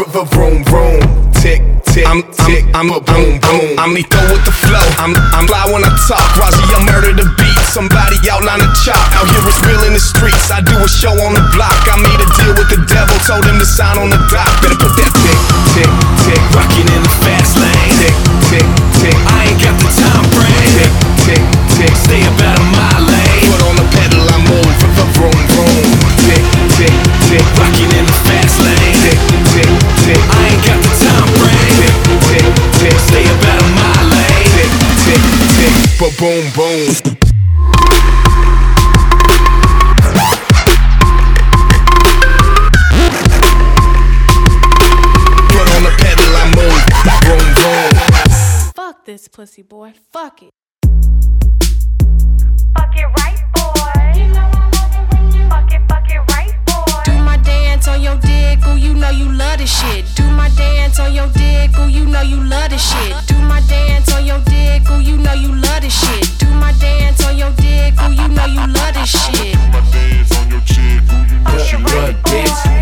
Vroom, vroom, tick, tick, tick, I'm boom, boom. I'm lethal with the flow, I'm fly when I talk. Razi, I murder the beat, somebody outline the chalk. Out here it's real in the streets, I do a show on the block. I made a deal with the devil, told him to sign on the dock. Better put that tick, tick, tick, rockin' in the fast lane. Tick, tick, tick, I ain't got the time frame. Tick, tick, tick, stay about a mile lane. Put on the pedal, I move, vroom, vroom. Tick, tick, tick, rockin' in the fast lane. Tick, tick, tick, I ain't got the time frame. Tick, tick, tick, stay about a mile lane. Tick, tick, tick, boom, boom. Put on the pedal, I move, vroom, vroom. Fuck this pussy boy, fuck it. Fuck it right, boy. Fuck it right, boy. Do my dance on your dick, ooh, you know you love this shit. Do my dance on your dick, ooh, you know you love this shit. Do my dance on your dick, ooh, you know you love this shit. Do my dance on your dick, ooh, you know you love this shit. Do my dance on your chick, ooh, you know she love this.